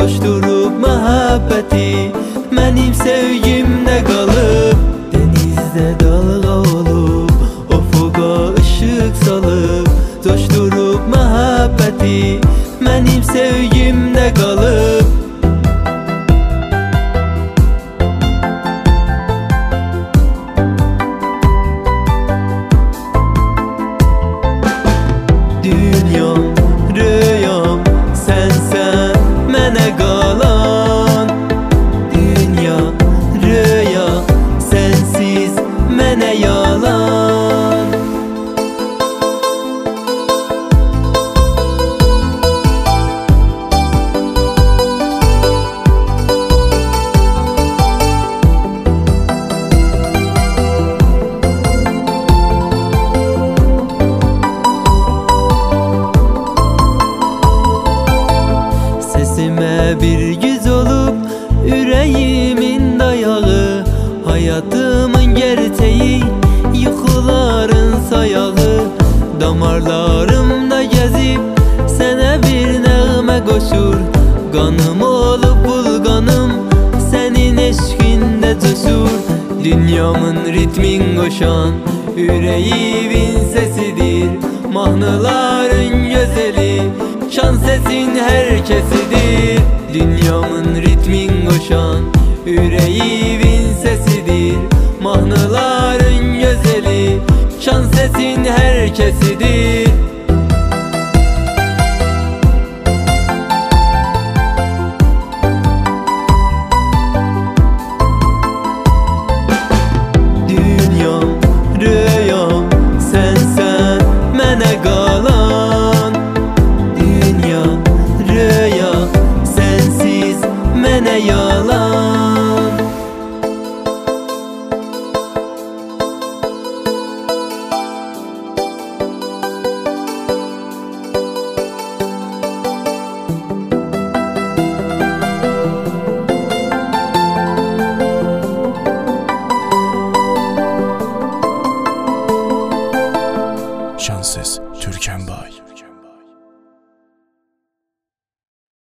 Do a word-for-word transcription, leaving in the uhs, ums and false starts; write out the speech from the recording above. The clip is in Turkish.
coşturup muhabbeti mənim sevgimdə qalıb. Denizdə dalga olup ufuqa ışık salıp coşturup muhabbeti mənim sevgimdə qalıb. Dünyam, rüyam, sensen mənə qalan. Dünya, rüya, sensiz mənə yalan. Sesime bir güz olup yüreğimin dayağı, hayatımın gerçeği, yıkıların sayağı. Damarlarımda gezip sana bir nəğmə koşur. Kanım olup bulganım senin eşkinde coşur. Dünyamın ritmin koşan yüreğimin sesidir. Mahnıların gözeli, şan sesin herkesidir. Dünyamın ritmin koşan yüreğimin sesidir. Mahnıların gözeli, şan sesin herkesidir. Dünyam, rüyam, sensen mənə qalan. Dünya, rüya, sensiz mənə yalan. Şanssız Türkan Bay.